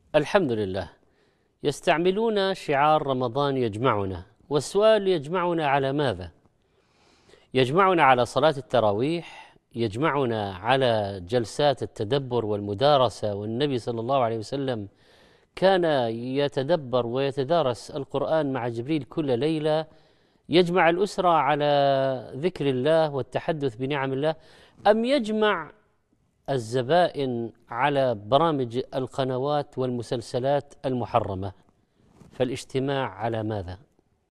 الحمد لله. يستعملون شعار رمضان يجمعنا، والسؤال يجمعنا على ماذا؟ يجمعنا على صلاة التراويح، يجمعنا على جلسات التدبر والمدارسة، والنبي صلى الله عليه وسلم كان يتدبر ويتدارس القرآن مع جبريل كل ليلة، يجمع الأسرة على ذكر الله والتحدث بنعم الله، أم يجمع الزبائن على برامج القنوات والمسلسلات المحرمة؟ فالاجتماع على ماذا؟